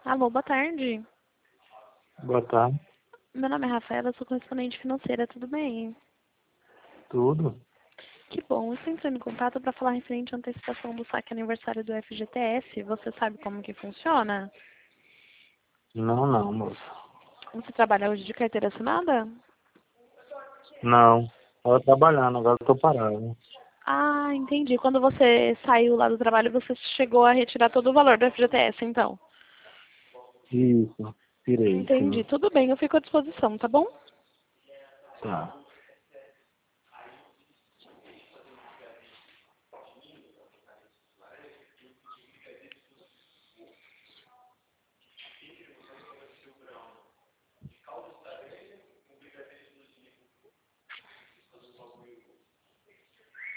Alô, boa tarde. Boa tarde. Meu nome é Rafaela, sou correspondente financeira, tudo bem? Tudo? Que bom, eu estou entrando em contato para falar referente à antecipação do saque aniversário do FGTS. Você sabe como que funciona? Não, moça. Você trabalha hoje de carteira assinada? Não. Tava trabalhando, agora eu tô parado. Ah, entendi. Quando você saiu lá do trabalho, você chegou a retirar todo o valor do FGTS, então? Isso. Tirei, Entendi. sim. Tudo bem, eu fico à disposição, tá bom? Tá.